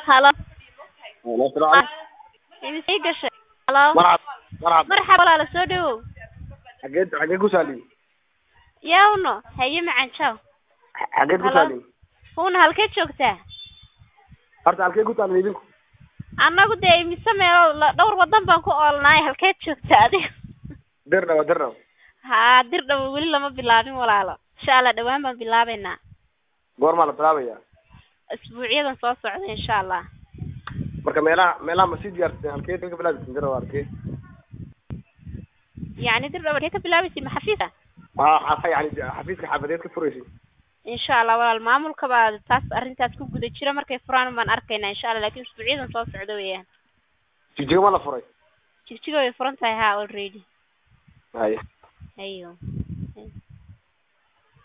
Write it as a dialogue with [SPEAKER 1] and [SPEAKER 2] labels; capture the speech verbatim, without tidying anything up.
[SPEAKER 1] هلا
[SPEAKER 2] السلام عليكم.
[SPEAKER 1] إمسي قشة هلا
[SPEAKER 2] مرحبا مرحبا.
[SPEAKER 1] مرحبا ولا سودو
[SPEAKER 2] حقيت حقيت كوسالي.
[SPEAKER 1] ياونو هي معن شو
[SPEAKER 2] حقيت كوسالي.
[SPEAKER 1] هون هالكيت شوكته
[SPEAKER 2] horta halkee ku taal idinku
[SPEAKER 1] annagu de imise meel dhowr wadan baan ku oolnaay halkeed joogtaa adiga
[SPEAKER 2] dirna dirna
[SPEAKER 1] ha dir dhaw wali lama bilaabin walaalo insha Allah dhawaan baan bilaabaynaa
[SPEAKER 2] goorma la bilaabaya
[SPEAKER 1] isbuuciyadan soo socda insha Allah
[SPEAKER 2] marka meelaha meelaha masjid yartay halkee ka bilaabay dir warkee
[SPEAKER 1] يعني dir dhaw ka bilaabaysi ma xafiisa
[SPEAKER 2] ha xafa yani xafiiska xafadeed ka furaysi
[SPEAKER 1] insha Allah walaal maamulka baa taas arintaas ku guda jira markay furaan baan arkaynaa insha Allah laakiin isbuuciyadan soo socda weeyaan
[SPEAKER 2] jijiga ma la furay
[SPEAKER 1] jijiga way furan tahay ha already
[SPEAKER 2] haye
[SPEAKER 1] ayo